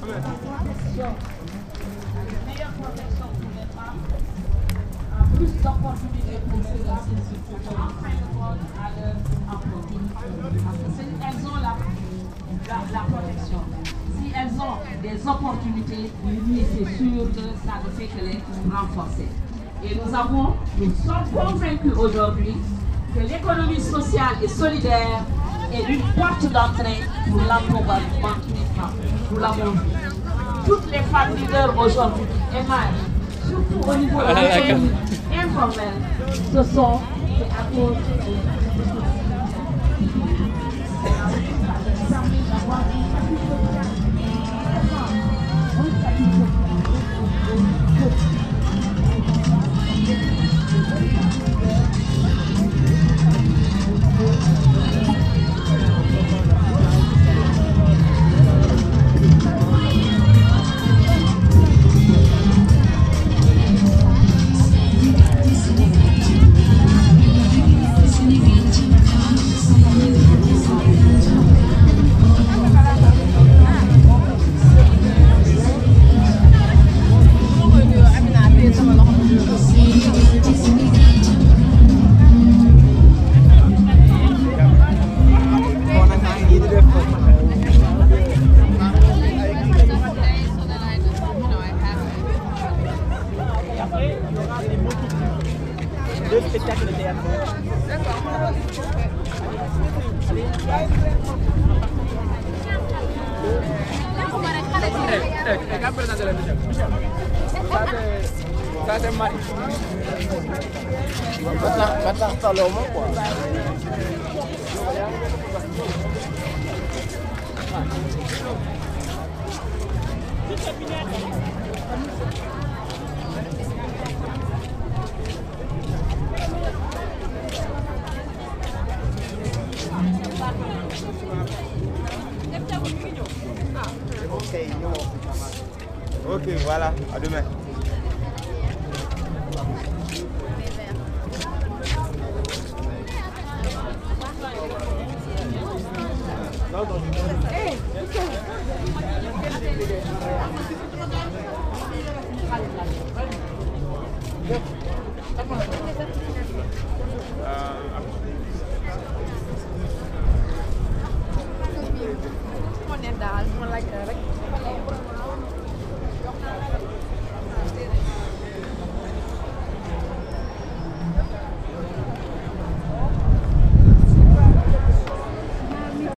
Meilleure protection pour les femmes, plus d'opportunités pour ces institutions en fin de compte à leur emploi. Parce que elles ont la protection. Si elles ont des opportunités, c'est sûr que ça ne fait que les renforcer. Et nous sommes convaincus aujourd'hui que l'économie sociale et solidaire est une porte d'entrée pour l'empowerment des femmes. Nous l'avons vu. Toutes les femmes leaders aujourd'hui émergent, surtout au niveau de l'économie informelle, ce sont à cause de deux spectacles de théâtre. Ça c'est Marie. Maintenant, Salomon quoi. Ok, voilà, à demain. Mon est daal, mon like rek.